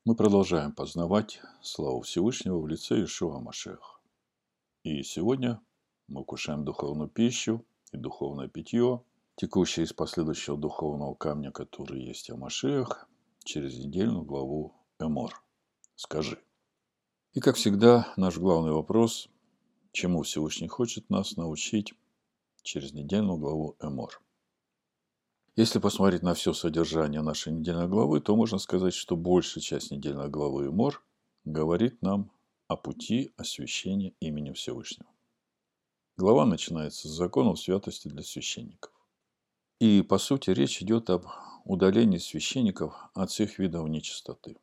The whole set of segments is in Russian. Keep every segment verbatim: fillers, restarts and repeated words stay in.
Мы продолжаем познавать славу Всевышнего в лице Иешуа Машиаха. И сегодня мы кушаем духовную пищу и духовное питье, текущее из последующего духовного камня, который есть о Машиах, через недельную главу Эмор. Скажи. И, как всегда, наш главный вопрос, чему Всевышний хочет нас научить через недельную главу Эмор. Если посмотреть на все содержание нашей недельной главы, то можно сказать, что большая часть недельной главы Эмор говорит нам о пути освящения именем Всевышнего. Глава начинается с законов святости для священников. И, по сути, речь идет об удалении священников от всех видов нечистоты.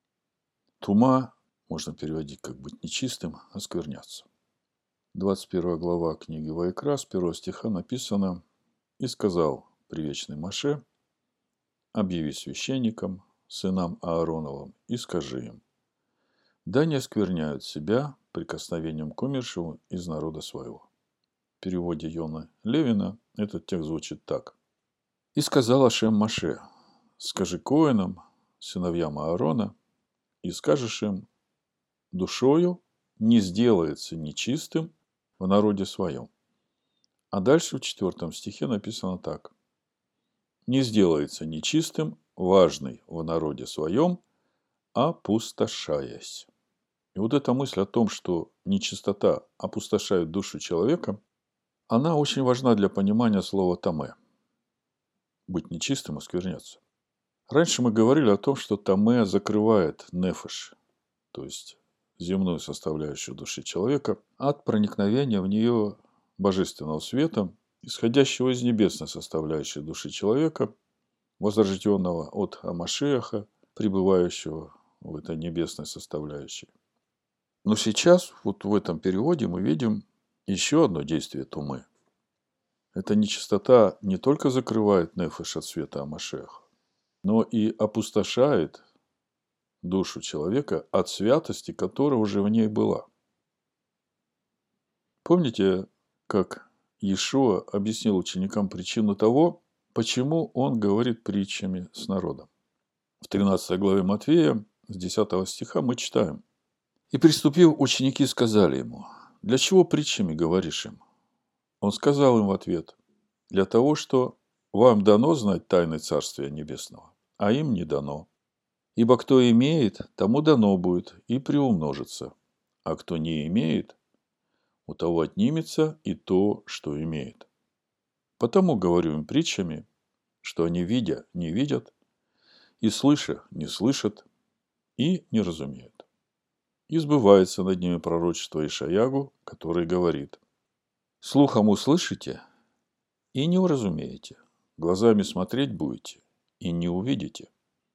Тума можно переводить как быть нечистым, оскверняться. двадцать первая глава книги Ваикра, с первого стиха написано: «И сказал привечный Моше: объяви священникам, сынам Аароновым, и скажи им: да не оскверняют себя прикосновением к умершему из народа своего». В переводе Йона Левина этот текст звучит так: «И сказал Ашем Моше: скажи коэнам, сыновьям Аарона, и скажешь им: душою не сделается нечистым в народе своем». А дальше в четвертом стихе написано так: не сделается нечистым важный в народе своем, опустошаясь. И вот эта мысль о том, что нечистота опустошает душу человека, она очень важна для понимания слова «тамэ» – быть нечистым, оскверняться. Раньше мы говорили о том, что тамэ закрывает нефеш, то есть земную составляющую души человека, от проникновения в нее божественного света, исходящего из небесной составляющей души человека, возрожденного от Машиаха, пребывающего в этой небесной составляющей. Но сейчас, вот в этом переводе, мы видим еще одно действие тумы. Эта нечистота не только закрывает нефеш от света Амашеха, но и опустошает душу человека от святости, которая уже в ней была. Помните, как Иешуа объяснил ученикам причину того, почему он говорит притчами с народом? В тринадцатой главе Матфея, с десятого стиха, мы читаем: «И приступив, ученики сказали ему: для чего притчами говоришь им?» Он сказал им в ответ: для того, что вам дано знать тайны Царствия Небесного, а им не дано. Ибо кто имеет, тому дано будет и приумножится, а кто не имеет, у того отнимется и то, что имеет. Потому говорю им притчами, что они, видя, не видят, и слыша, не слышат, и не разумеют. И сбывается над ними пророчество Ишаягу, который говорит: слухом услышите и не уразумеете, глазами смотреть будете и не увидите.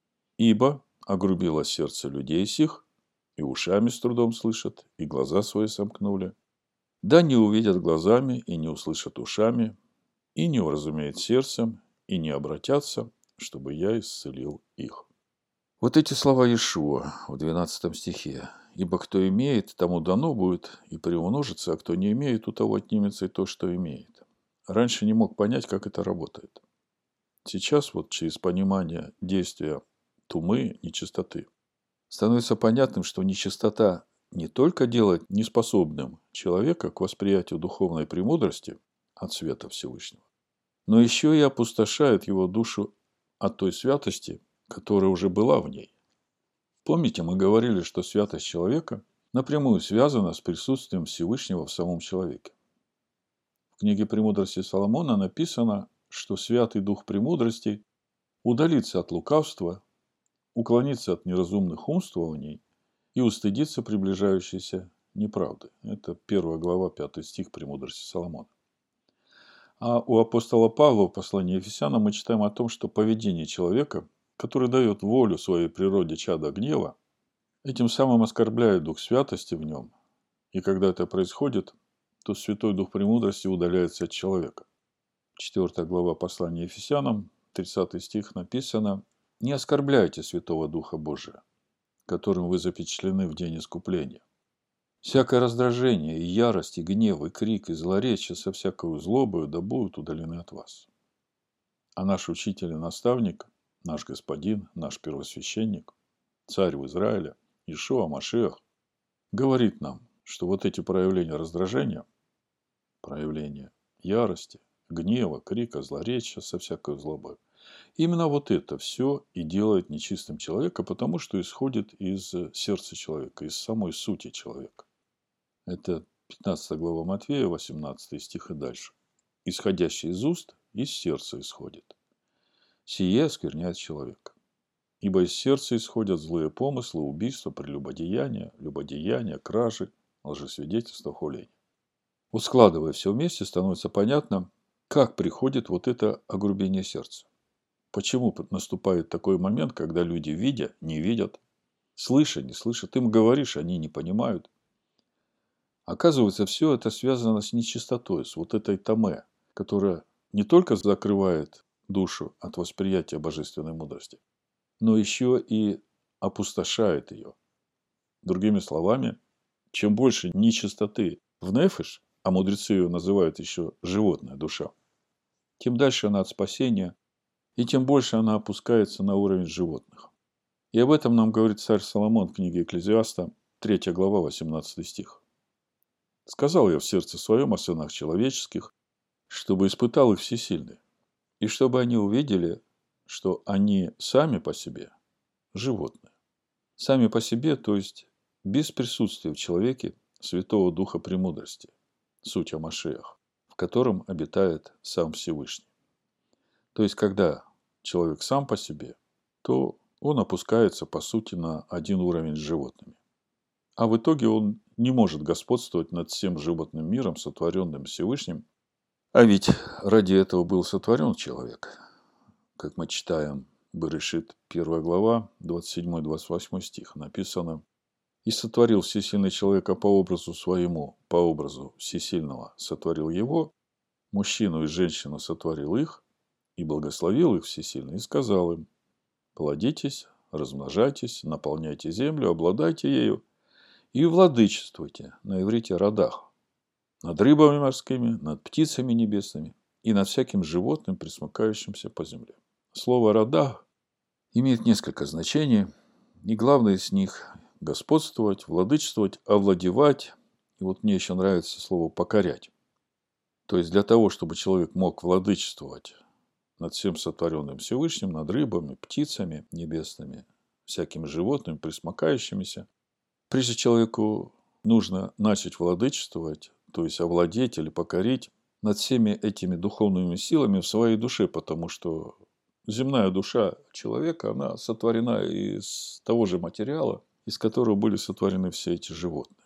Ибо огрубило сердце людей сих, и ушами с трудом слышат, и глаза свои сомкнули. Да не увидят глазами, и не услышат ушами, и не уразумеют сердцем, и не обратятся, чтобы я исцелил их». Вот эти слова Иешуа в двенадцатом стихе. «Ибо кто имеет, тому дано будет и приумножится, а кто не имеет, у того отнимется и то, что имеет». Раньше не мог понять, как это работает. Сейчас вот через понимание действия тумы, нечистоты, становится понятным, что нечистота не только делает неспособным человека к восприятию духовной премудрости от света Всевышнего, но еще и опустошает его душу от той святости, которая уже была в ней. Помните, мы говорили, что святость человека напрямую связана с присутствием Всевышнего в самом человеке. В книге «Премудрости Соломона» написано, что святый дух премудрости удалится от лукавства, уклонится от неразумных умствований и устыдится приближающейся неправды. Это первая глава, пятый стих «Премудрости Соломона». А у апостола Павла в послании Ефесянам мы читаем о том, что поведение человека, который дает волю своей природе чада гнева, этим самым оскорбляет дух святости в нем. И когда это происходит, то Святой Дух премудрости удаляется от человека. Четвертая глава послания Ефесянам, тридцатый стих написано: «Не оскорбляйте Святого Духа Божия, которым вы запечатлены в день искупления. Всякое раздражение, и ярость, и гнев, и крик, и злоречие со всякою злобою да будут удалены от вас». А наш учитель и наставник, наш господин, наш первосвященник, царь в Израиле, Иешуа Машиах, говорит нам, что вот эти проявления раздражения, проявления ярости, гнева, крика, злоречия со всякой злобой, именно вот это все и делает нечистым человека, потому что исходит из сердца человека, из самой сути человека. Это пятнадцатая глава Матфея, восемнадцатый стих и дальше. Исходящий из уст, из сердца исходит. Сие оскверняет человека. Ибо из сердца исходят злые помыслы, убийства, прелюбодеяния, любодеяния, кражи, лжесвидетельства, хуления. Вот складывая все вместе, становится понятно, как приходит вот это огрубение сердца. Почему наступает такой момент, когда люди, видя, не видят, слыша, не слышат, им говоришь, они не понимают. Оказывается, все это связано с нечистотой, с вот этой таме, которая не только закрывает душу от восприятия божественной мудрости, но еще и опустошает ее. Другими словами, чем больше нечистоты в нефиш, а мудрецы ее называют еще животная душа, тем дальше она от спасения, и тем больше она опускается на уровень животных. И об этом нам говорит царь Соломон в книге Экклезиаста, третья глава, восемнадцатый стих. «Сказал я в сердце своем о сынах человеческих, чтобы испытал их всесильный, и чтобы они увидели, что они сами по себе животные. Сами по себе, то есть без присутствия в человеке Святого Духа Премудрости, суть о Машиах, в котором обитает сам Всевышний. То есть, когда человек сам по себе, то он опускается, по сути, на один уровень с животными. А в итоге он не может господствовать над всем животным миром, сотворенным Всевышним. А ведь ради этого был сотворен человек. Как мы читаем, Берешит, первая глава, двадцать седьмой двадцать восьмой стих, написано: «И сотворил всесильный человека по образу своему, по образу всесильного сотворил его, мужчину и женщину сотворил их, и благословил их всесильный, и сказал им: плодитесь, размножайтесь, наполняйте землю, обладайте ею, и владычествуйте, на иврите родах, над рыбами морскими, над птицами небесными и над всяким животным, пресмыкающимся по земле». Слово «родах» имеет несколько значений, и главное из них – господствовать, владычествовать, овладевать. И вот мне еще нравится слово «покорять». То есть, для того, чтобы человек мог владычествовать над всем сотворенным Всевышним, над рыбами, птицами небесными, всякими животными, пресмыкающимися, прежде человеку нужно начать владычествовать, то есть овладеть или покорить над всеми этими духовными силами в своей душе, потому что земная душа человека, она сотворена из того же материала, из которого были сотворены все эти животные.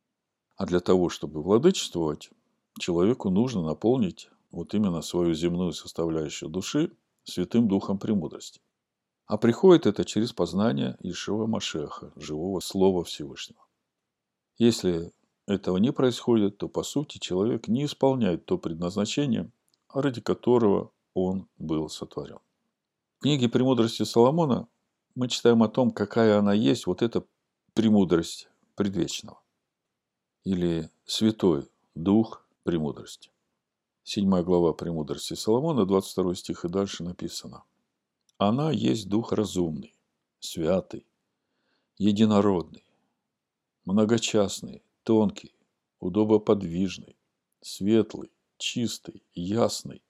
А для того, чтобы владычествовать, человеку нужно наполнить вот именно свою земную составляющую души Святым Духом Премудрости. А приходит это через познание Иешуа Машиаха, живого Слова Всевышнего. Если этого не происходит, то, по сути, человек не исполняет то предназначение, ради которого он был сотворен. В книге «Премудрости Соломона» мы читаем о том, какая она есть, вот эта премудрость предвечного. Или Святой Дух Премудрости. Седьмая глава «Премудрости Соломона», двадцать второй стих и дальше написано: «Она есть Дух разумный, святый, единородный, многочастный, тонкий, удобоподвижный, светлый, чистый, ясный,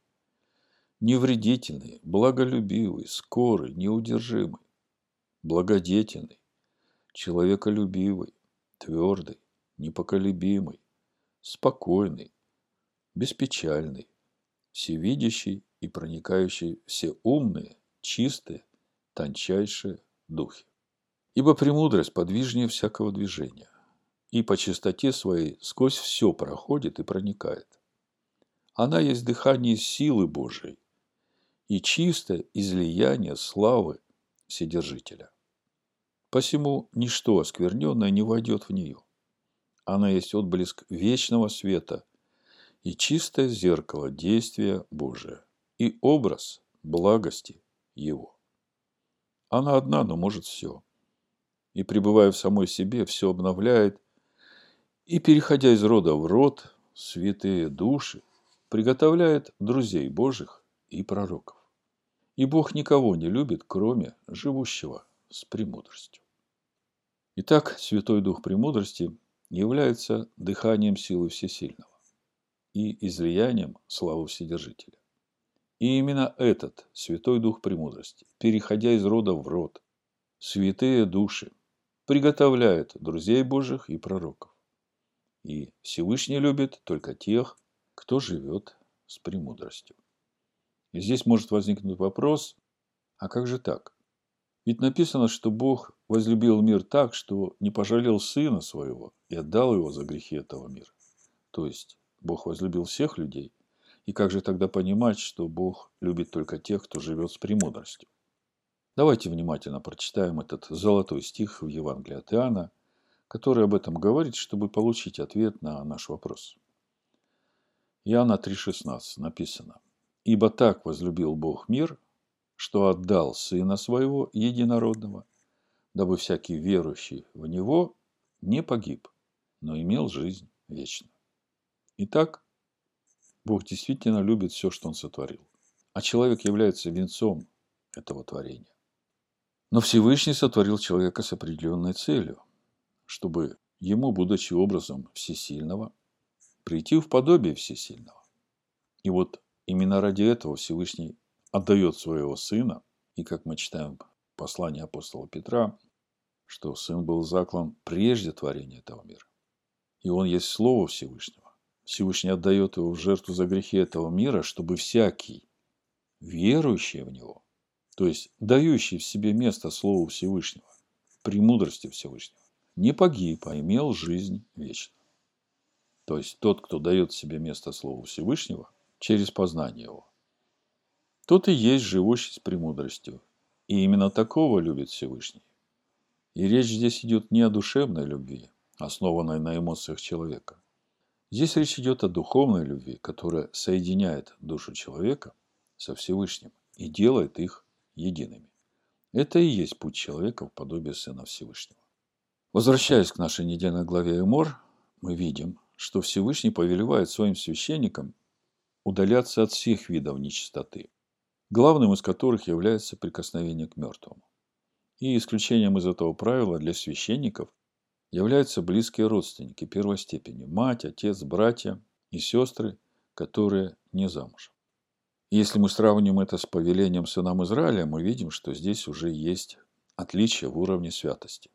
невредительный, благолюбивый, скорый, неудержимый, благодетельный, человеколюбивый, твердый, непоколебимый, спокойный, беспечальный, всевидящий и проникающий все умные, чистые, тончайшие духи. Ибо премудрость подвижнее всякого движения, и по чистоте своей сквозь все проходит и проникает. Она есть дыхание силы Божией и чистое излияние славы Вседержителя. Посему ничто оскверненное не войдет в нее. Она есть отблеск вечного света и чистое зеркало действия Божия и образ благости Его. Она одна, но может все. И, пребывая в самой себе, все обновляет, и, переходя из рода в род, святые души приготовляет друзей Божьих и пророков. И Бог никого не любит, кроме живущего с премудростью. Итак, Святой Дух премудрости является дыханием силы Всесильного и излиянием славы Вседержителя. И именно этот Святой Дух премудрости, переходя из рода в род, святые души, приготовляет друзей Божьих и пророков. И Всевышний любит только тех, кто живет с премудростью. И здесь может возникнуть вопрос, а как же так? Ведь написано, что Бог возлюбил мир так, что не пожалел Сына Своего и отдал Его за грехи этого мира. То есть, Бог возлюбил всех людей. И как же тогда понимать, что Бог любит только тех, кто живет с премудростью? Давайте внимательно прочитаем этот золотой стих в Евангелии от Иоанна, который об этом говорит, чтобы получить ответ на наш вопрос. Иоанна три шестнадцать написано: «Ибо так возлюбил Бог мир, что отдал Сына Своего Единородного, дабы всякий верующий в Него не погиб, но имел жизнь вечную». Итак, Бог действительно любит все, что Он сотворил, а человек является венцом этого творения. Но Всевышний сотворил человека с определенной целью, чтобы ему, будучи образом Всесильного, прийти в подобие Всесильного. И вот именно ради этого Всевышний отдает своего Сына, и, как мы читаем в послании апостола Петра, что Сын был заклан прежде творения этого мира. И Он есть Слово Всевышнего. Всевышний отдает Его в жертву за грехи этого мира, чтобы всякий, верующий в Него, то есть дающий в себе место Слову Всевышнего, премудрости Всевышнего, не погиб, а имел жизнь вечную. То есть тот, кто дает себе место Слову Всевышнего через познание Его, тот и есть живущий с премудростью. И именно такого любит Всевышний. И речь здесь идет не о душевной любви, основанной на эмоциях человека. Здесь речь идет о духовной любви, которая соединяет душу человека со Всевышним и делает их едиными. Это и есть путь человека в подобие Сына Всевышнего. Возвращаясь к нашей недельной главе Эмор, мы видим, что Всевышний повелевает своим священникам удаляться от всех видов нечистоты, главным из которых является прикосновение к мертвому. И исключением из этого правила для священников являются близкие родственники первой степени – мать, отец, братья и сестры, которые не замужем. Если мы сравним это с повелением сынам Израиля, мы видим, что здесь уже есть отличие в уровне святости.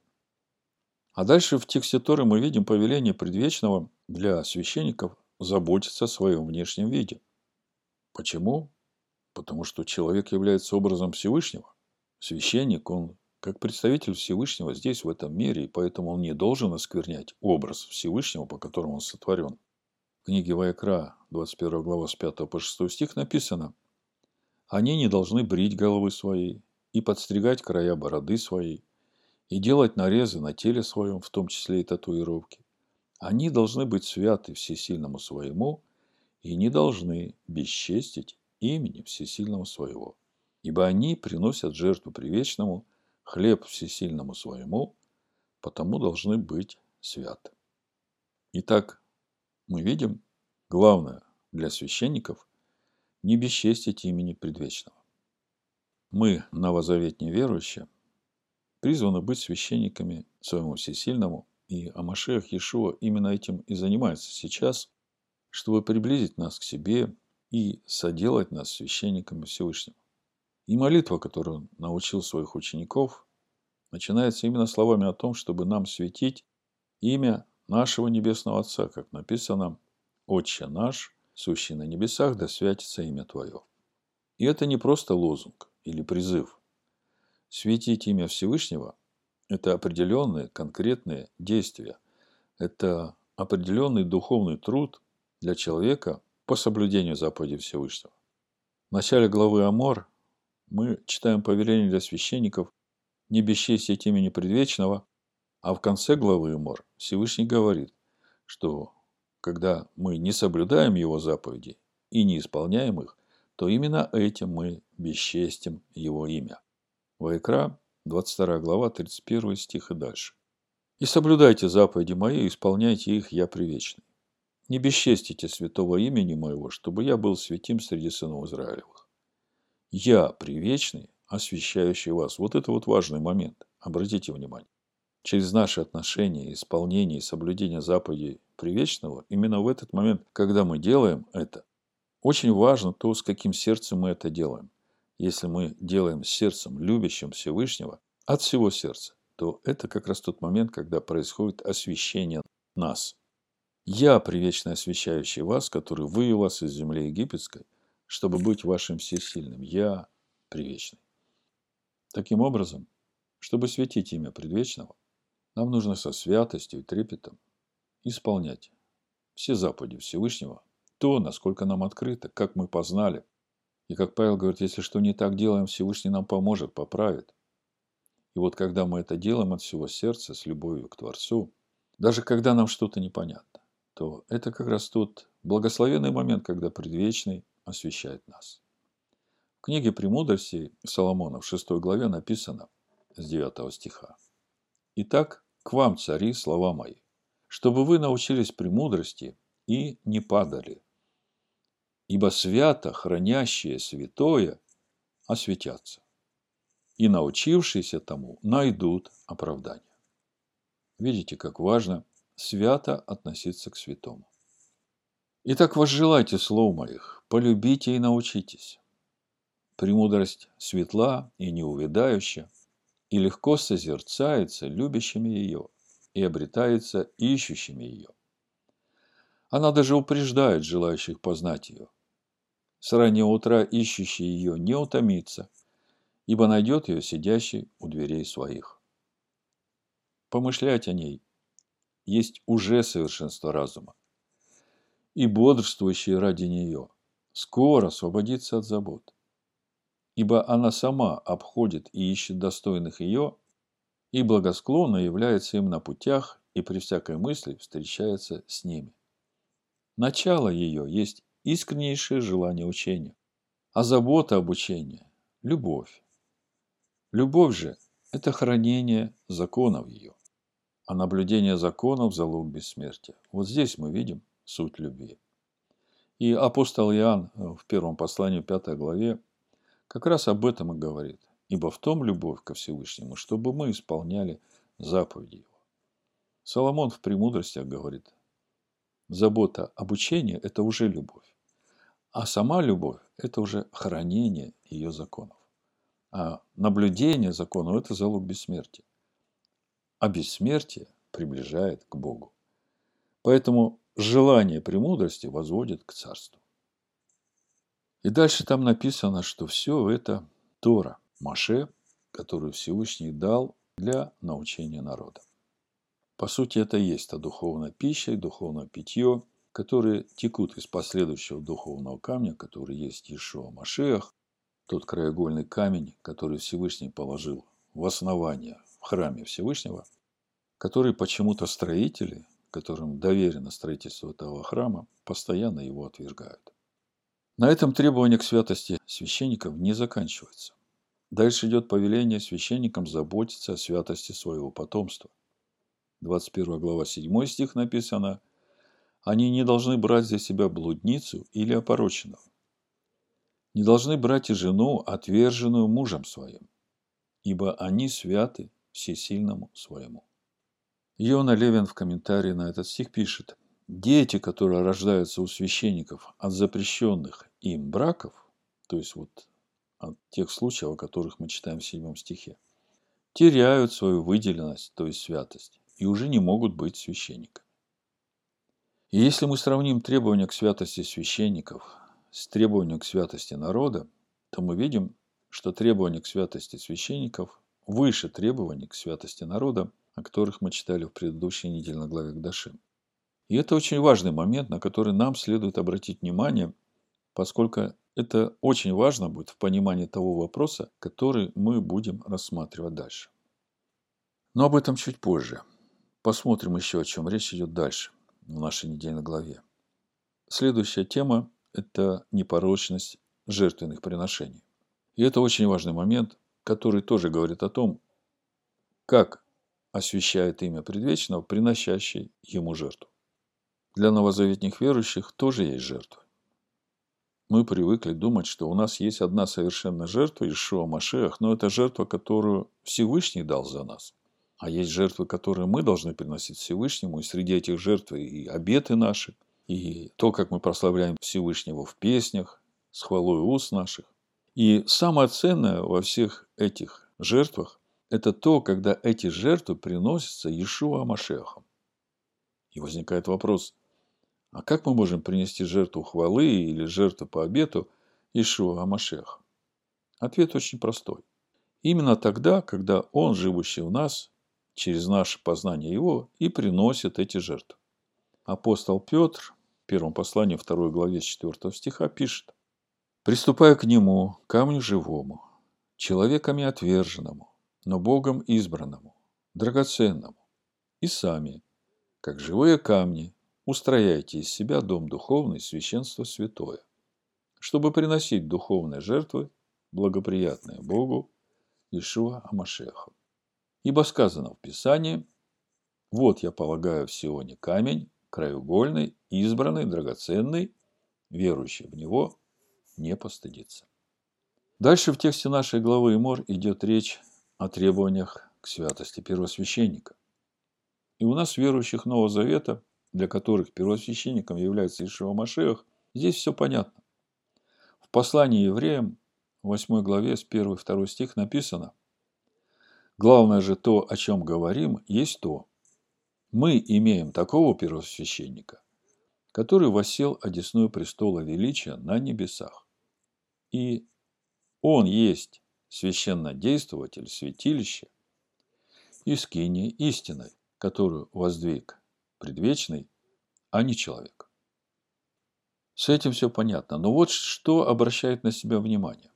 А дальше в тексте Торы мы видим повеление предвечного для священников заботиться о своем внешнем виде. Почему? Потому что человек является образом Всевышнего. Священник, он как представитель Всевышнего здесь, в этом мире, и поэтому он не должен осквернять образ Всевышнего, по которому он сотворен. В книге Ваекра, двадцать первая глава, с пятого по шестой стих написано: «Они не должны брить головы свои и подстригать края бороды своей, и делать нарезы на теле своем, в том числе и татуировки. Они должны быть святы всесильному своему и не должны бесчестить имени всесильного своего, ибо они приносят жертву привечному, хлеб всесильному своему, потому должны быть святы». Итак, мы видим, главное для священников – не бесчестить имени предвечного. Мы, новозаветные верующие, призваны быть священниками своему всесильному, и Амашиах Иешуа именно этим и занимается сейчас, чтобы приблизить нас к себе и соделать нас священниками Всевышнего. И молитва, которую он научил своих учеников, начинается именно словами о том, чтобы нам светить имя нашего Небесного Отца, как написано: «Отче наш, сущий на небесах, да святится имя Твое». И это не просто лозунг или призыв. Светить имя Всевышнего – это определенные конкретные действия. Это определенный духовный труд для человека по соблюдению заповедей Всевышнего. В начале главы Амор мы читаем повеление для священников не бесчестить имени предвечного, а в конце главы Амор Всевышний говорит, что когда мы не соблюдаем его заповеди и не исполняем их, то именно этим мы бесчестим его имя. Ваекра, двадцать вторая глава, тридцать первый стих и дальше. «И соблюдайте заповеди мои, и исполняйте их, я привечный. Не бесчестите святого имени моего, чтобы я был святим среди сынов Израилевых. Я привечный, освящающий вас». Вот это вот важный момент. Обратите внимание. через наши отношения, исполнение и соблюдение заповедей Предвечного, именно в этот момент, когда мы делаем это, очень важно то, с каким сердцем мы это делаем. Если мы делаем с сердцем, любящим Всевышнего, от всего сердца, то это как раз тот момент, когда происходит освящение нас. «Я, привечно освящающий вас, который вывел вас из земли египетской, чтобы быть вашим всесильным. Я привечный». Таким образом, чтобы светить имя Предвечного, нам нужно со святостью и трепетом исполнять все заповеди Всевышнего, то, насколько нам открыто, как мы познали. И как Павел говорит, если что не так делаем, Всевышний нам поможет, поправит. И вот когда мы это делаем от всего сердца, с любовью к Творцу, даже когда нам что-то непонятно, то это как раз тот благословенный момент, когда Предвечный освящает нас. В книге «Премудрости» Соломона в шестой главе написано с девятого стиха. «Итак, к вам, цари, слова мои, чтобы вы научились премудрости и не падали, ибо свято хранящие святое осветятся, и научившиеся тому найдут оправдание». Видите, как важно свято относиться к святому. «Итак, возжелайте слов моих, полюбите и научитесь. Премудрость светла и неувядающая, и легко созерцается любящими ее, и обретается ищущими ее. Она даже упреждает желающих познать ее. С раннего утра ищущий ее не утомится, ибо найдет ее сидящий у дверей своих. Помышлять о ней есть уже совершенство разума, и бодрствующий ради нее скоро освободится от забот, ибо она сама обходит и ищет достойных ее, и благосклонно является им на путях, и при всякой мысли встречается с ними. Начало ее есть искреннейшее желание учения, а забота об учении – любовь. Любовь же – это хранение законов ее, а наблюдение законов – залог бессмертия. Вот здесь мы видим суть любви. И апостол Иоанн в первом послании, пятой главе, как раз об этом и говорит. «Ибо в том любовь ко Всевышнему, чтобы мы исполняли заповеди Его». Соломон в «Премудростях» говорит, забота об учении – это уже любовь, а сама любовь – это уже хранение ее законов. А наблюдение законов – это залог бессмертия. А бессмертие приближает к Богу. Поэтому желание премудрости возводит к царству. И дальше там написано, что все это Тора, Моше, которую Всевышний дал для научения народа. По сути, это и есть та духовная пища и духовное питье, которые текут из последующего духовного камня, который есть Иешуа Машиах, тот краеугольный камень, который Всевышний положил в основание в храме Всевышнего, который почему-то строители, которым доверено строительство этого храма, постоянно его отвергают. На этом требования к святости священников не заканчиваются. Дальше идет повеление священникам заботиться о святости своего потомства. двадцать первая глава, седьмой стих написано: «Они не должны брать за себя блудницу или опороченного, не должны брать и жену, отверженную мужем своим, ибо они святы всесильному своему». Йона Левин в комментарии на этот стих пишет: «Дети, которые рождаются у священников от запрещенных им браков, то есть вот от тех случаев, о которых мы читаем в седьмом стихе, теряют свою выделенность, то есть святость, и уже не могут быть священниками». И если мы сравним требования к святости священников с требованием к святости народа, то мы видим, что требования к святости священников выше требований к святости народа, о которых мы читали в предыдущей недельной главе Кдашим. И это очень важный момент, на который нам следует обратить внимание, поскольку это очень важно будет в понимании того вопроса, который мы будем рассматривать дальше. Но об этом чуть позже. Посмотрим еще, о чем речь идет дальше в нашей недельной главе. Следующая тема – это непорочность жертвенных приношений. И это очень важный момент, который тоже говорит о том, как освящает имя Предвечного приносящий ему жертву. Для новозаветных верующих тоже есть жертва. Мы привыкли думать, что у нас есть одна совершенная жертва, Иешуа Машиах, но это жертва, которую Всевышний дал за нас. А есть жертвы, которые мы должны приносить Всевышнему, и среди этих жертв и обеты наши, и то, как мы прославляем Всевышнего в песнях, с хвалой уст наших. И самое ценное во всех этих жертвах – это то, когда эти жертвы приносятся Иешуа Машиахом. И возникает вопрос, а как мы можем принести жертву хвалы или жертву по обету Иешуа Машиаха? Ответ очень простой. Именно тогда, когда Он, живущий в нас, через наше познание Его, и приносит эти жертвы. Апостол Петр в первом послании, второй главе, с четвёртого стиха пишет: «Приступая к Нему, камню живому, человеками отверженному, но Богом избранному, драгоценному, и сами, как живые камни, устрояйте из себя дом духовный, священство святое, чтобы приносить духовные жертвы, благоприятные Богу, Иешуа Амашиаху. Ибо сказано в Писании: вот я полагаю в Сионе камень, краеугольный, избранный, драгоценный, верующий в него не постыдится». Дальше в тексте нашей главы Эмор идет речь о требованиях к святости первосвященника. И у нас, верующих Нового Завета, для которых первосвященником является Иешуа Машиах, здесь все понятно. В послании евреям, в восьмой главе, с первого и второго стих написано: «Главное же то, о чем говорим, есть то: мы имеем такого первосвященника, который воссел одесную престола величия на небесах. И он есть священнодействователь святилища и скинии истиной, которую воздвиг предвечный, а не человек». С этим все понятно. Но вот что обращает на себя внимание.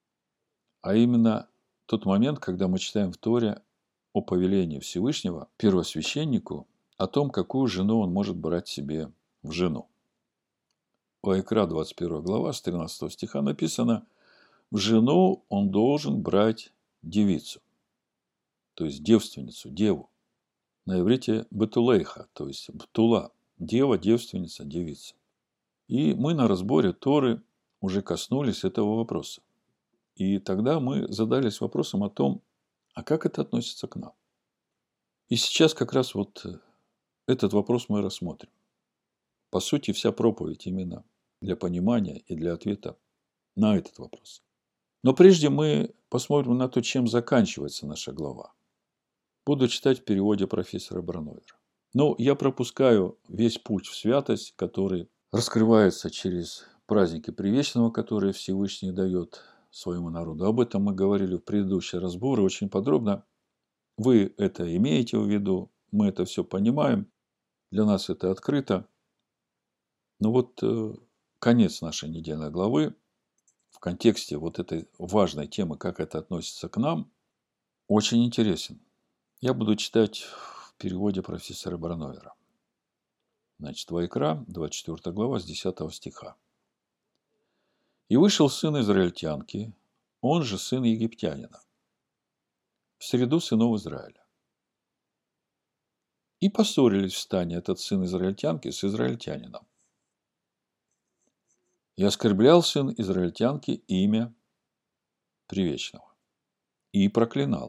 А именно тот момент, когда мы читаем в Торе о повелении Всевышнего первосвященнику о том, какую жену он может брать себе в жену. Ваикра, двадцать первая глава, с тринадцатого стиха написано: в жену он должен брать девицу, то есть девственницу, деву. На иврите бетулейха, то есть бтула, дева, девственница, девица. И мы на разборе Торы уже коснулись этого вопроса. И тогда мы задались вопросом о том, а как это относится к нам. И сейчас как раз вот этот вопрос мы рассмотрим. По сути, вся проповедь именно для понимания и для ответа на этот вопрос. Но прежде мы посмотрим на то, чем заканчивается наша глава. Буду читать в переводе профессора Бранойера. Но я пропускаю весь путь в святость, который раскрывается через праздники Привечного, которые Всевышний дает своему народу. Об этом мы говорили в предыдущие разборы очень подробно. Вы это имеете в виду, мы это все понимаем, для нас это открыто. Но вот э, конец нашей недельной главы в контексте вот этой важной темы, как это относится к нам, очень интересен. Я буду читать в переводе профессора Бранойера. Значит, Ваикра, двадцать четвёртая глава, с десятого стиха. «И вышел сын израильтянки, он же сын египтянина, в среду сынов Израиля. И поссорились в стане этот сын израильтянки с израильтянином. И оскорблял сын израильтянки имя Привечного, и проклинал.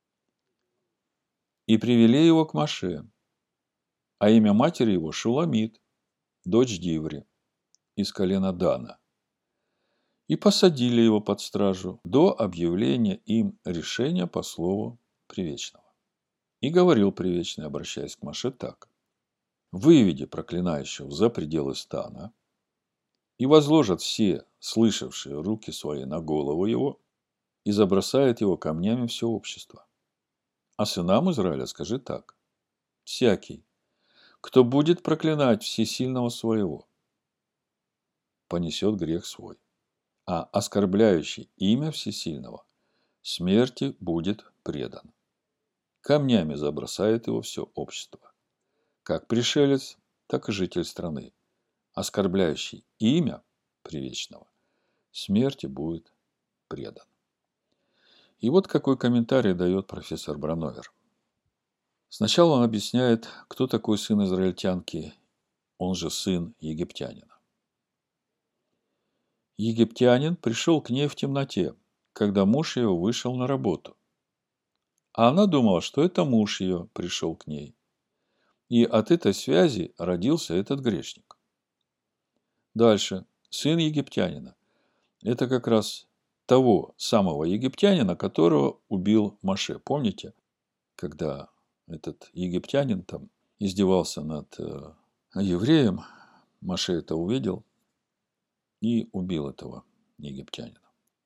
И привели его к Моше, а имя матери его Шуламит, дочь Диври, из колена Дана. И посадили его под стражу до объявления им решения по слову Привечного. И говорил Привечный, обращаясь к Моше, так: выведи проклинающего за пределы стана, и возложат все слышавшие руки свои на голову его, и забросает его камнями все общество. А сынам Израиля скажи так: всякий, кто будет проклинать всесильного своего, понесет грех свой, а оскорбляющий имя всесильного смерти будет предан. Камнями забросает его все общество, как пришелец, так и житель страны, оскорбляющий имя Привечного смерти будет предан». И вот какой комментарий дает профессор Бранойер. Сначала он объясняет, кто такой сын израильтянки, он же сын египтянина. Египтянин пришел к ней в темноте, когда муж его вышел на работу. А она думала, что это муж ее пришел к ней. И от этой связи родился этот грешник. Дальше. Сын египтянина. Это как раз того самого египтянина, которого убил Моше. Помните, когда этот египтянин там издевался над э, евреем, Моше это увидел и убил этого египтянина.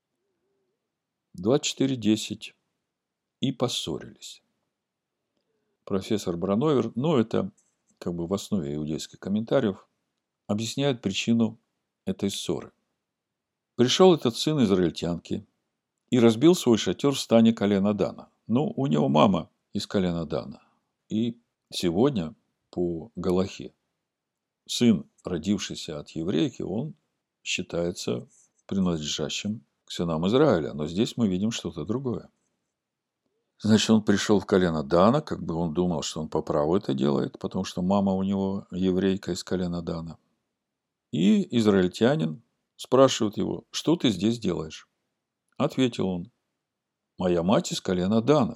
двадцать четыре десять. И поссорились. Профессор Брановер, ну это как бы в основе иудейских комментариев, объясняет причину этой ссоры. Пришел этот сын израильтянки и разбил свой шатер в стане колена Дана. Ну, у него мама из колена Дана. И сегодня по галахе сын, родившийся от еврейки, он считается принадлежащим к сынам Израиля. Но здесь мы видим что-то другое. Значит, он пришел в колено Дана, как бы он думал, что он по праву это делает, потому что мама у него еврейка из колена Дана. И израильтянин спрашивает его: что ты здесь делаешь? Ответил он: моя мать из колена Дана.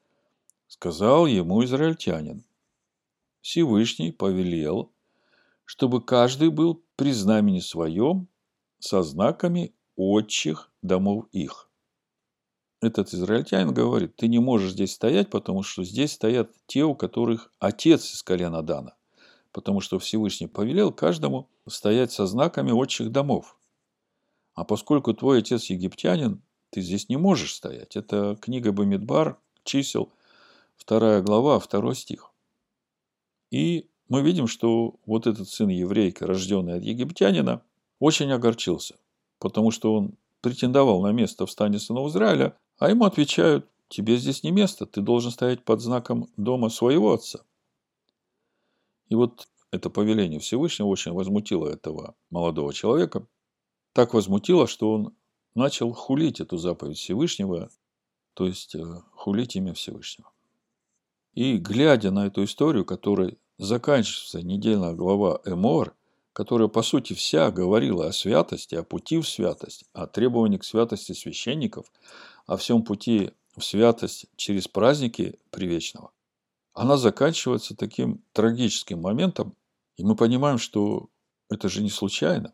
Сказал ему израильтянин: Всевышний повелел, чтобы каждый был при знамени своем со знаками отчих домов их. Этот израильтянин говорит: ты не можешь здесь стоять, потому что здесь стоят те, у которых отец из колена Дана. Потому что Всевышний повелел каждому стоять со знаками отчих домов. А поскольку твой отец египтянин, ты здесь не можешь стоять. Это книга Бамидбар, чисел, вторая глава, второй стих. И мы видим, что вот этот сын еврейки, рожденный от египтянина, очень огорчился, потому что он претендовал на место в стане сынов Израиля, а ему отвечают: тебе здесь не место, ты должен стоять под знаком дома своего отца. И вот это повеление Всевышнего очень возмутило этого молодого человека. Так возмутило, что он начал хулить эту заповедь Всевышнего, то есть хулить имя Всевышнего. И глядя на эту историю, которой заканчивается недельная глава Эмор, которая по сути вся говорила о святости, о пути в святость, о требовании к святости священников, о всем пути в святость через праздники привечного, она заканчивается таким трагическим моментом, и мы понимаем, что это же не случайно.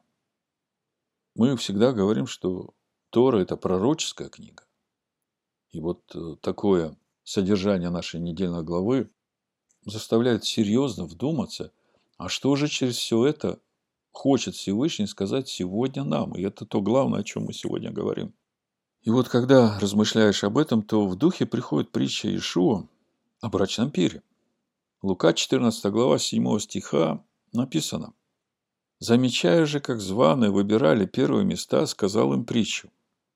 Мы всегда говорим, что Тора – это пророческая книга. И вот такое содержание нашей недельной главы заставляет серьезно вдуматься, а что же через все это хочет Всевышний сказать сегодня нам. И это то главное, о чем мы сегодня говорим. И вот когда размышляешь об этом, то в духе приходит притча Иешуа о брачном пире. Лука четырнадцатая глава седьмого стиха написано: «Замечая же, как званые выбирали первые места, сказал им притчу: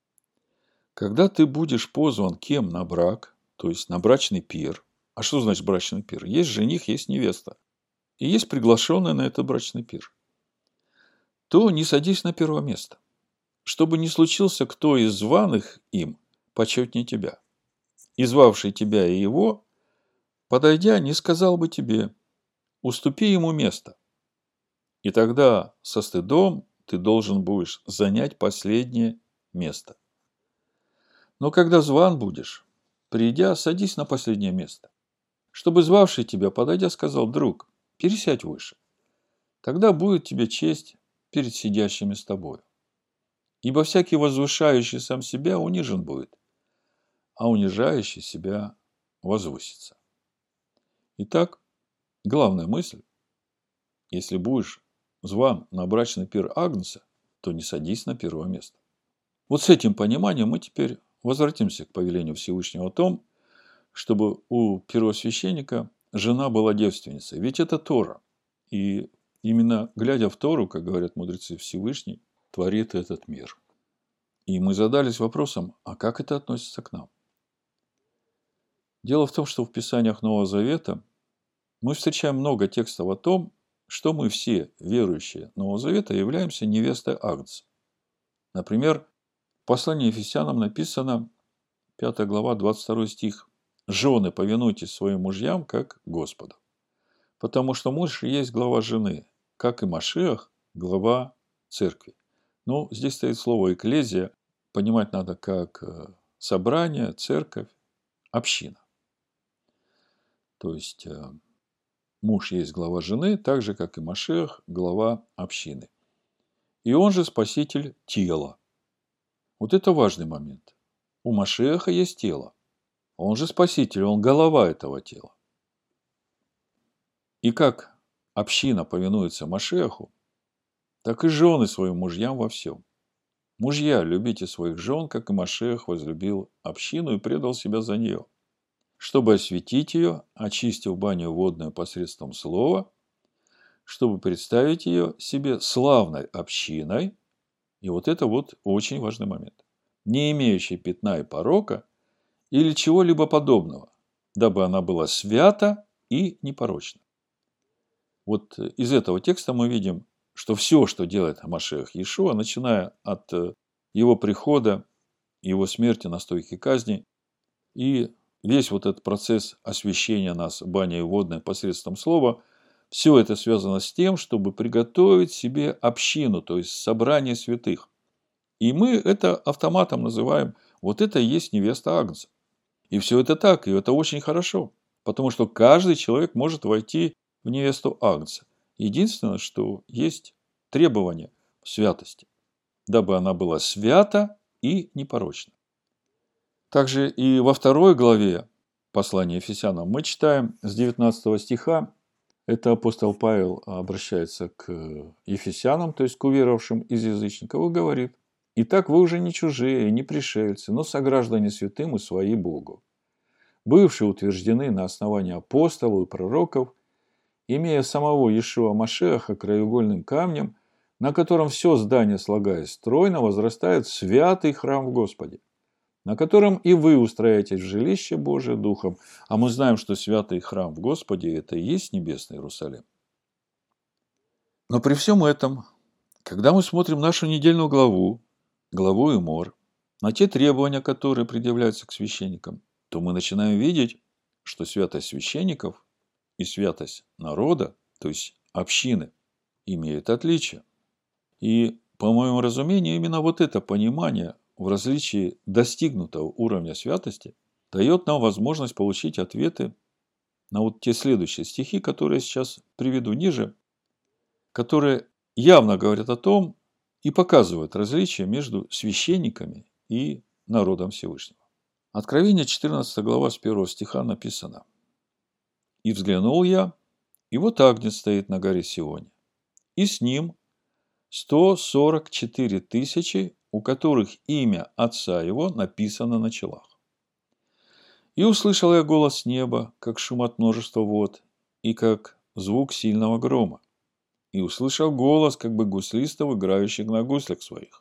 когда ты будешь позван кем на брак, то есть на брачный пир». А что значит брачный пир? Есть жених, есть невеста. И есть приглашенный на этот брачный пир. То не садись на первое место, чтобы не случился кто из званых им почетнее тебя. И звавший тебя и его, подойдя, не сказал бы тебе: уступи ему место. И тогда со стыдом ты должен будешь занять последнее место. Но когда зван будешь, придя, садись на последнее место, чтобы звавший тебя, подойдя, сказал: друг, пересядь выше. Тогда будет тебе честь перед сидящими с тобою. Ибо всякий возвышающий сам себя унижен будет, а унижающий себя возвысится. Итак, главная мысль: если будешь зван на брачный пир Агнца, то не садись на первое место. Вот с этим пониманием мы теперь возвратимся к повелению Всевышнего о том, чтобы у первосвященника жена была девственницей. Ведь это Тора. И именно глядя в Тору, как говорят мудрецы, Всевышний творит этот мир. И мы задались вопросом: а как это относится к нам? Дело в том, что в Писаниях Нового Завета мы встречаем много текстов о том, что мы все, верующие Нового Завета, являемся невестой Агнца. Например, в послании Ефесянам написано, пятая глава, двадцать второй стих: «Жены, повинуйтесь своим мужьям, как Господу. Потому что муж есть глава жены, как и Машиах глава церкви». Но здесь стоит слово «экклезия». Понимать надо как собрание, церковь, община. То есть, э, муж есть глава жены, так же, как и Машиах, глава общины. И он же спаситель тела. Вот это важный момент. У Машиаха есть тело. Он же спаситель, он голова этого тела. И как община повинуется Машиаху, так и жены своим мужьям во всем. Мужья, любите своих жен, как и Машиах возлюбил общину и предал себя за нее, чтобы осветить ее, очистив баню водную посредством слова, чтобы представить ее себе славной общиной. И вот это вот очень важный момент. Не имеющей пятна и порока или чего-либо подобного, дабы она была свята и непорочна. Вот из этого текста мы видим, что все, что делает Машиах Иешуа, начиная от его прихода, его смерти на стойке казни, и весь вот этот процесс освящения нас баней водной посредством слова, все это связано с тем, чтобы приготовить себе общину, то есть собрание святых. И мы это автоматом называем, вот это и есть невеста Агнца. И все это так, и это очень хорошо, потому что каждый человек может войти в невесту Агнца. Единственное, что есть требование святости, дабы она была свята и непорочна. Также и во второй главе послания Ефесянам мы читаем с девятнадцатого стиха, это апостол Павел обращается к ефесянам, то есть к уверовавшим из язычников, и говорит: «Итак, вы уже не чужие, не пришельцы, но сограждане святым и свои Богу, бывшие утверждены на основании апостолов и пророков, имея самого Иешуа Машиаха краеугольным камнем, на котором все здание, слагаясь стройно, возрастает в святый храм в Господе, на котором и вы устроитесь в жилище Божие Духом». А мы знаем, что святый храм в Господе – это и есть небесный Иерусалим. Но при всем этом, когда мы смотрим нашу недельную главу, главу Эмор, на те требования, которые предъявляются к священникам, то мы начинаем видеть, что святость священников и святость народа, то есть общины, имеют отличия. И, по моему разумению, именно вот это понимание в различии достигнутого уровня святости дает нам возможность получить ответы на вот те следующие стихи, которые я сейчас приведу ниже, которые явно говорят о том и показывают различия между священниками и народом Всевышнего. Откровение четырнадцатая глава с первого стиха написано: «И взглянул я, и вот Агнец стоит на горе Сионе, и с ним сто сорок четыре тысячи, у которых имя Отца Его написано на челах. И услышал я голос неба, как шум от множества вод, и как звук сильного грома. И услышал голос, как бы гуслистов, играющих на гуслях своих.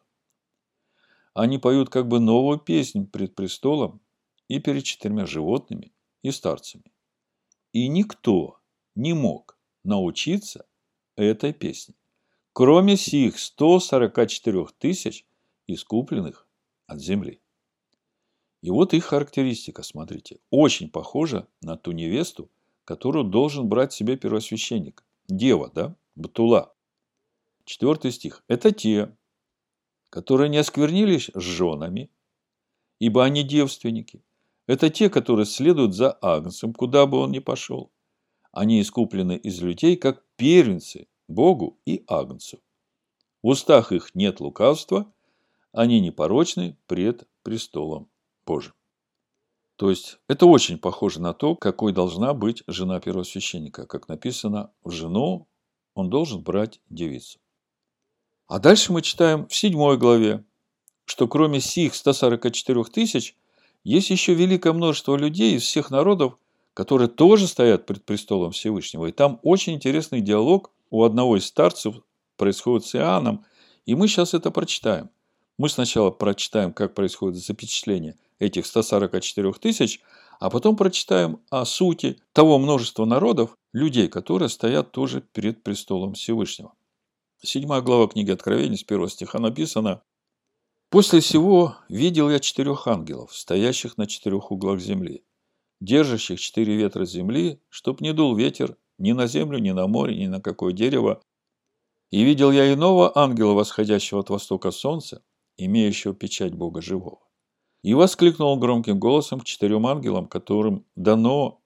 Они поют как бы новую песнь пред престолом и перед четырьмя животными и старцами. И никто не мог научиться этой песне, кроме сих ста сорока четырёх тысяч, искупленных от земли». И вот их характеристика, смотрите, очень похожа на ту невесту, которую должен брать себе первосвященник. Дева, да? Батула. Четвертый стих. Это те, которые не осквернились с женами, ибо они девственники. Это те, которые следуют за Агнцем, куда бы он ни пошел. Они искуплены из людей, как первенцы Богу и Агнцу. В устах их нет лукавства, они непорочны пред престолом Божьим. То есть, это очень похоже на то, какой должна быть жена первосвященника. Как написано, в жену он должен брать девицу. А дальше мы читаем в седьмой главе, что кроме сих ста сорока четырёх тысяч, есть еще великое множество людей из всех народов, которые тоже стоят пред престолом Всевышнего. И там очень интересный диалог у одного из старцев происходит с Иоанном, и мы сейчас это прочитаем. Мы сначала прочитаем, как происходит запечатление этих ста сорока четырёх тысяч, а потом прочитаем о сути того множества народов, людей, которые стоят тоже перед престолом Всевышнего. Седьмая глава книги Откровения с первого стиха написано: «После сего видел я четырех ангелов, стоящих на четырех углах земли, держащих четыре ветра земли, чтоб не дул ветер ни на землю, ни на море, ни на какое дерево. И видел я иного ангела, восходящего от востока солнца, имеющего печать Бога живого. И воскликнул он громким голосом к четырем ангелам, которым дано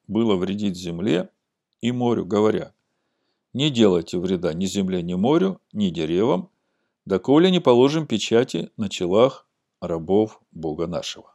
было вредить земле и морю, говоря: не делайте вреда ни земле, ни морю, ни деревам, доколе не положим печати на челах рабов Бога нашего.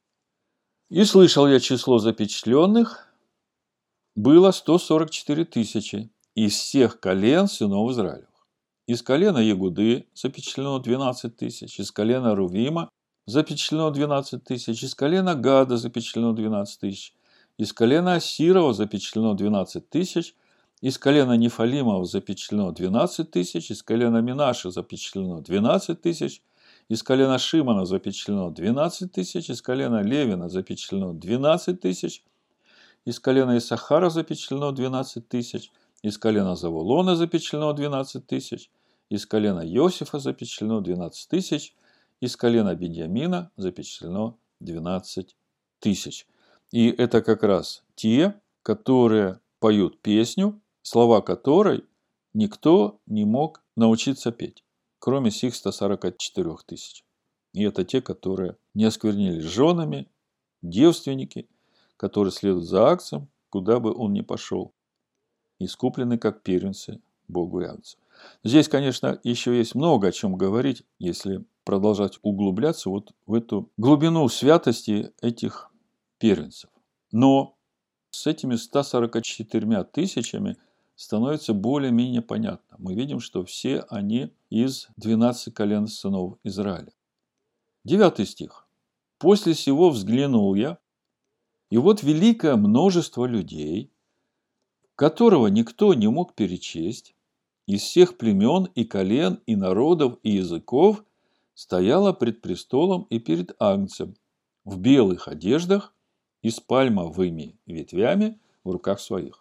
И слышал я число запечатленных, было сто сорок четыре тысячи из всех колен сынов Израилевых. Из колена Ягуды запечатлено двенадцать тысяч, из колена Рувима запечатлено двенадцать тысяч, из колена Гада запечатлено двенадцать тысяч, из колена Асирова запечатлено двенадцать тысяч, из колена Нефалимова запечатлено двенадцать тысяч, из колена Минаши запечатлено двенадцать тысяч, из колена Шимона запечатлено двенадцать тысяч, из колена Левина запечатлено двенадцать тысяч, из колена Исахара запечатлено двенадцать тысяч, из колена Завулона запечатлено двенадцать тысяч, из колена Иосифа запечатлено двенадцать тысяч, из колена Беньямина запечатлено двенадцать тысяч. И это как раз те, которые поют песню, слова которой никто не мог научиться петь, кроме сих ста сорока четырёх тысяч. И это те, которые не осквернились женами, девственники, которые следуют за Агнцем, куда бы он ни пошел, искуплены как первенцы Богу и Агнцу. Здесь, конечно, еще есть много о чем говорить, если продолжать углубляться вот в эту глубину святости этих первенцев. Но с этими ста сорока четырьмя тысячами становится более-менее понятно. Мы видим, что все они из двенадцати колен сынов Израиля. Девятый стих. «После сего взглянул я, и вот великое множество людей, которого никто не мог перечесть, из всех племен и колен, и народов, и языков, стояло пред престолом и перед Агнцем в белых одеждах и с пальмовыми ветвями в руках своих».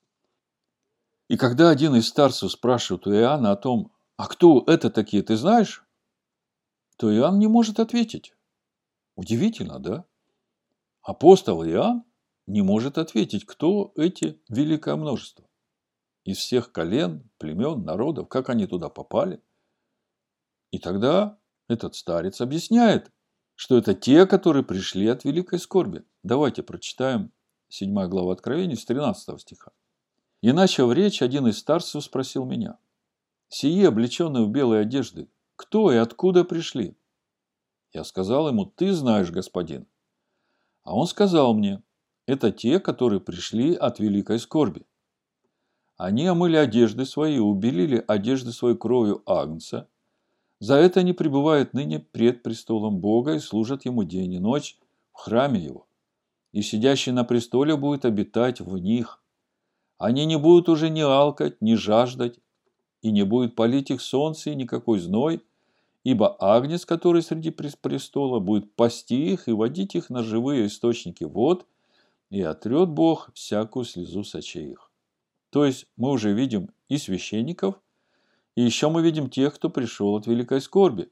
И когда один из старцев спрашивает у Иоанна о том, а кто это такие, ты знаешь? То Иоанн не может ответить. Удивительно, да? Апостол Иоанн не может ответить, кто эти великое множество. Из всех колен, племен, народов, как они туда попали. И тогда этот старец объясняет, что это те, которые пришли от великой скорби. Давайте прочитаем седьмая глава Откровения с тринадцатого стиха. «И начав речь, один из старцев спросил меня: сие, облеченные в белые одежды, кто и откуда пришли? Я сказал ему: ты знаешь, господин. А он сказал мне: это те, которые пришли от великой скорби. Они омыли одежды свои, убелили одежды своей кровью Агнца. За это они пребывают ныне пред престолом Бога и служат Ему день и ночь в храме Его. И сидящий на престоле будет обитать в них. Они не будут уже ни алкать, ни жаждать, и не будет палить их солнце и никакой зной, ибо Агнец, который среди престола, будет пасти их и водить их на живые источники вод, и отрет Бог всякую слезу с очей их». То есть мы уже видим и священников, и еще мы видим тех, кто пришел от великой скорби.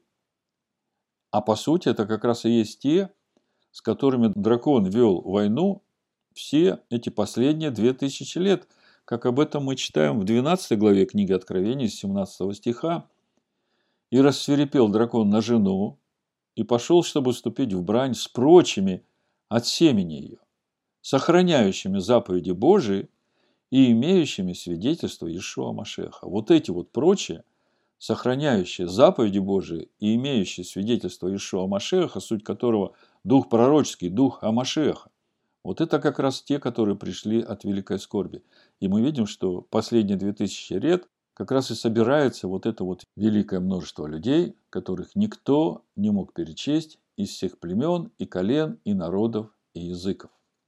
А по сути это как раз и есть те, с которыми дракон вел войну все эти последние две тысячи лет, как об этом мы читаем в двенадцатой главе книги Откровения, с семнадцатого стиха. «И рассвирепел дракон на жену, и пошел, чтобы вступить в брань с прочими от семени ее, сохраняющими заповеди Божии и имеющими свидетельство Иешуа Машеха». Вот эти вот прочие, сохраняющие заповеди Божии и имеющие свидетельство Иешуа Машеха, суть которого дух пророческий, дух Амашеха, вот это как раз те, которые пришли от великой скорби. И мы видим, что последние две тысячи лет как раз и собирается вот это вот великое множество людей, которых никто не мог перечесть из всех племен и колен, и народов, и языков.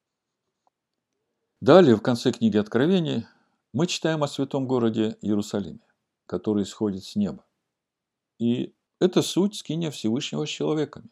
Далее, в конце книги Откровения, мы читаем о святом городе Иерусалиме, который исходит с неба. И это суть скиния Всевышнего с человеками.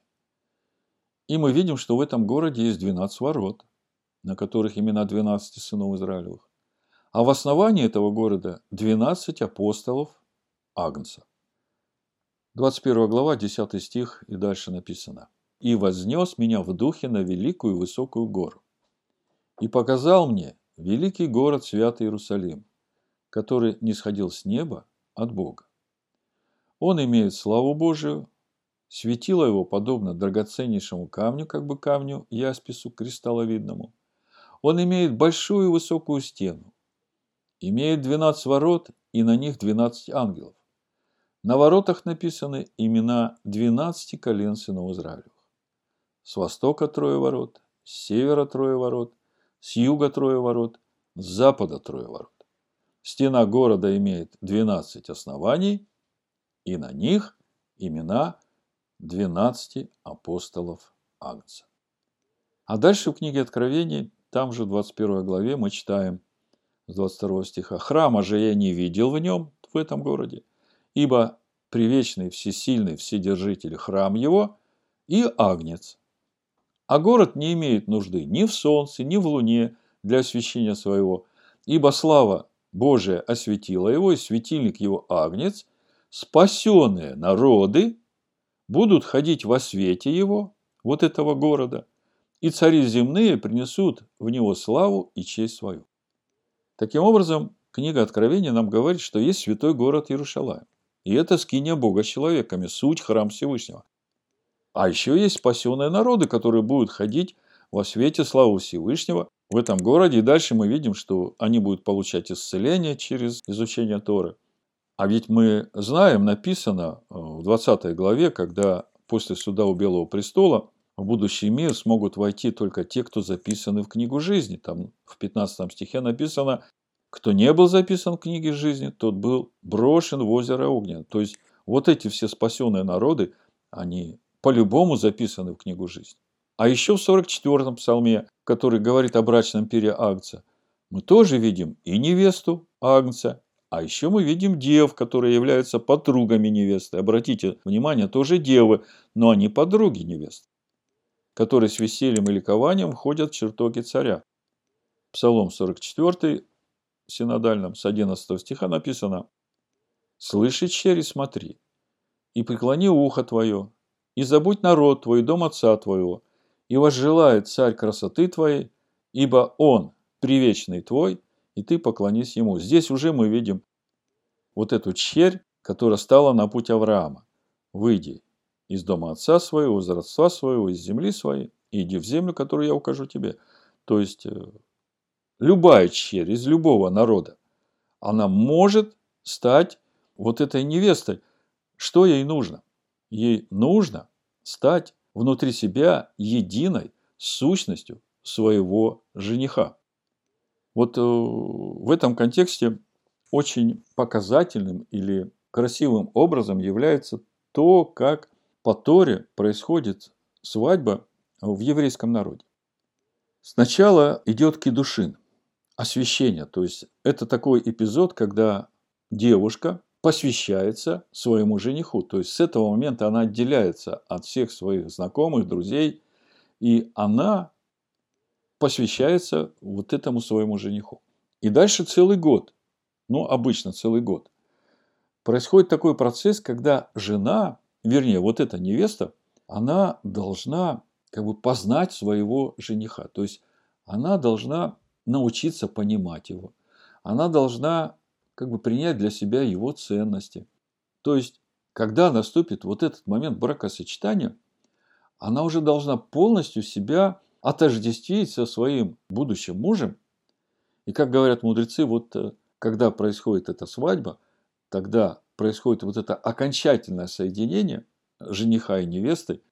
И мы видим, что в этом городе есть двенадцать ворот, на которых имена двенадцати сынов Израилевых. А в основании этого города двенадцать апостолов Агнца. двадцать первая глава, десятый стих, и дальше написано: «И вознес меня в духе на великую высокую гору, и показал мне великий город святый Иерусалим, который нисходил с неба от Бога. Он имеет славу Божию, светило его подобно драгоценнейшему камню, как бы камню яспису кристалловидному. Он имеет большую и высокую стену, имеет двенадцать ворот, и на них двенадцать ангелов. На воротах написаны имена двенадцати колен сынов Израилевых. С востока трое ворот, с севера трое ворот, с юга трое ворот, с запада трое ворот. Стена города имеет двенадцать оснований, и на них имена двенадцати апостолов Агнца. А дальше в книге Откровений, там же в двадцать первой главе мы читаем с двадцать второго стиха: «Храма же я не видел в нем, в этом городе, ибо привечный, всесильный, вседержитель храм его и Агнец. А город не имеет нужды ни в солнце, ни в луне для освещения своего, ибо слава Божия осветила его, и светильник его Агнец. Спасенные народы будут ходить во свете его, вот этого города, и цари земные принесут в него славу и честь свою». Таким образом, книга Откровения нам говорит, что есть святой город Иерушалаим. И это скиния Бога с человеками, суть храм Всевышнего. А еще есть спасенные народы, которые будут ходить во свете славы Всевышнего в этом городе. И дальше мы видим, что они будут получать исцеление через изучение Торы. А ведь мы знаем, написано в двадцатой главе, когда после суда у Белого престола в будущий мир смогут войти только те, кто записаны в книгу жизни. Там в пятнадцатом стихе написано: кто не был записан в книге жизни, тот был брошен в озеро огненное. То есть вот эти все спасенные народы, они по-любому записаны в книгу жизни. А еще в сорок четвёртом псалме, который говорит о брачном пире Агнца, мы тоже видим и невесту Агнца, а еще мы видим дев, которые являются подругами невесты. Обратите внимание, тоже девы, но они подруги невесты, которые с весельем и ликованием входят в чертоги царя. Псалом сорок четвёртый, в синодальном, с одиннадцатого стиха написано: «Слыши, черри, смотри, и преклони ухо твое, и забудь народ твой, дом отца твоего, и возжелает царь красоты твоей, ибо он привечный твой, и ты поклонись ему». Здесь уже мы видим вот эту черь, которая стала на путь Авраама. «Выйди из дома отца своего, из родства своего, из земли своей, и иди в землю, которую я укажу тебе». То есть, любая черь из любого народа, она может стать вот этой невестой. Что ей нужно? Ей нужно стать внутри себя единой сущностью своего жениха. Вот в этом контексте очень показательным или красивым образом является то, как по Торе происходит свадьба в еврейском народе. Сначала идет кидушин, освящение. То есть это такой эпизод, когда девушка посвящается своему жениху. То есть с этого момента она отделяется от всех своих знакомых, друзей, и она посвящается вот этому своему жениху. И дальше целый год, ну обычно целый год, происходит такой процесс, когда жена, вернее вот эта невеста, она должна как бы познать своего жениха. То есть она должна научиться понимать его. Она должна как бы принять для себя его ценности. То есть, когда наступит вот этот момент бракосочетания, она уже должна полностью себя отождествить со своим будущим мужем. И как говорят мудрецы, вот когда происходит эта свадьба, тогда происходит вот это окончательное соединение жениха и невесты.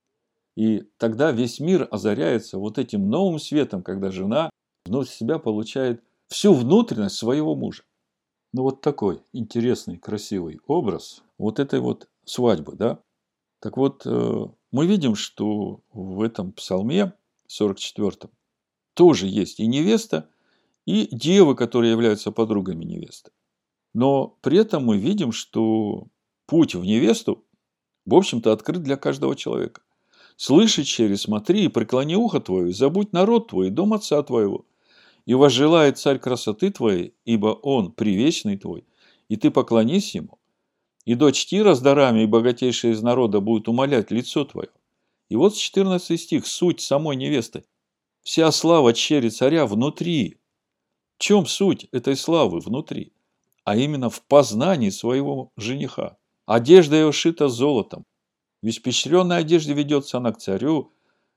И тогда весь мир озаряется вот этим новым светом, когда жена вновь в себя получает всю внутренность своего мужа. Ну, вот такой интересный, красивый образ вот этой вот свадьбы, да. Так вот, мы видим, что в этом псалме сорок четвёртом тоже есть и невеста, и девы, которые являются подругами невесты. Но при этом мы видим, что путь в невесту, в общем-то, открыт для каждого человека. «Слыши, черри, смотри, и преклони ухо твое, и забудь народ твой, и дом отца твоего. И возжелает царь красоты твоей, ибо он привечный твой, и ты поклонись ему. И дочь Тира с дарами и богатейшие из народа будут умолять лицо твое». И вот четырнадцатый стих, суть самой невесты. Вся слава черри царя внутри. В чем суть этой славы внутри? А именно в познании своего жениха. Одежда его шита золотом. В испещренной одежде ведется она к царю,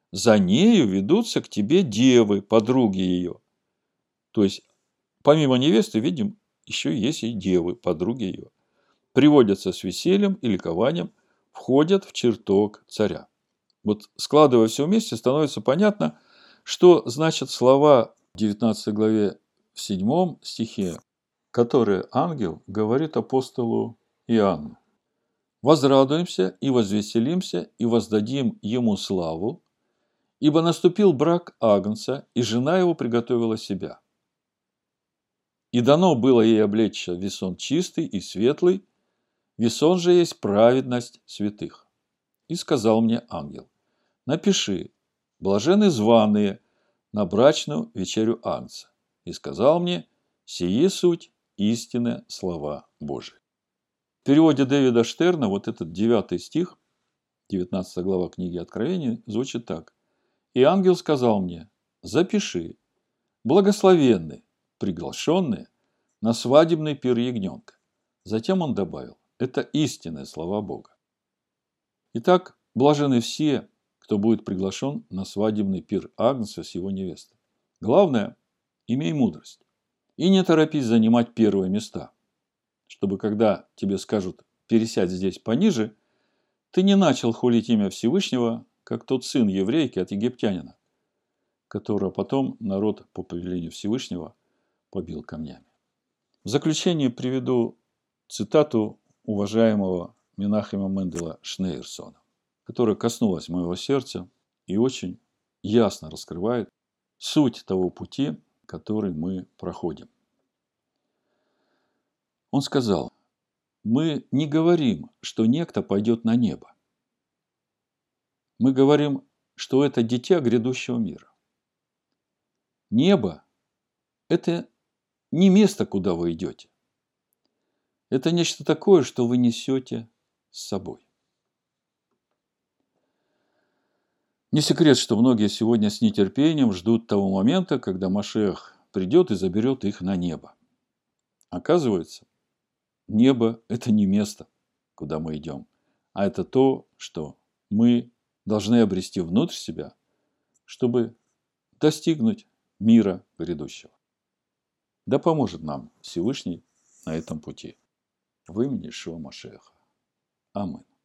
за нею ведутся к тебе девы, подруги ее. То есть, помимо невесты, видим, еще есть и девы, подруги ее. Приводятся с весельем и ликованием, входят в чертог царя. Вот складывая все вместе, становится понятно, что значат слова в девятнадцатой главе в седьмом стихе, которые ангел говорит апостолу Иоанну. «Возрадуемся и возвеселимся и воздадим ему славу, ибо наступил брак Агнца, и жена его приготовила себя. И дано было ей облечься в весон чистый и светлый, весон же есть праведность святых. И сказал мне ангел: напиши: блаженны званые на брачную вечерю Агнца. И сказал мне: сии суть истинные слова Божии». В переводе Дэвида Штерна вот этот девятый стих, девятнадцатая глава книги Откровения, звучит так. «И ангел сказал мне: запиши: благословенны приглашенные на свадебный пир ягненка». Затем он добавил: это истинные слова Бога. Итак, блажены все, кто будет приглашен на свадебный пир Агнца с его невестой. Главное, имей мудрость и не торопись занимать первые места, чтобы когда тебе скажут пересядь здесь пониже, ты не начал хулить имя Всевышнего, как тот сын еврейки от египтянина, которого потом народ по повелению Всевышнего побил камнями. В заключение приведу цитату уважаемого Менахема Мендела Шнейерсона, которая коснулась моего сердца и очень ясно раскрывает суть того пути, который мы проходим. Он сказал: мы не говорим, что некто пойдет на небо. Мы говорим, что это дитя грядущего мира. Небо – это не место, куда вы идете. Это нечто такое, что вы несете с собой. Не секрет, что многие сегодня с нетерпением ждут того момента, когда Машиах придет и заберет их на небо. Оказывается, небо – это не место, куда мы идем, а это то, что мы должны обрести внутрь себя, чтобы достигнуть мира грядущего. Да поможет нам Всевышний на этом пути. В имени Иешуа Машиаха. Аминь.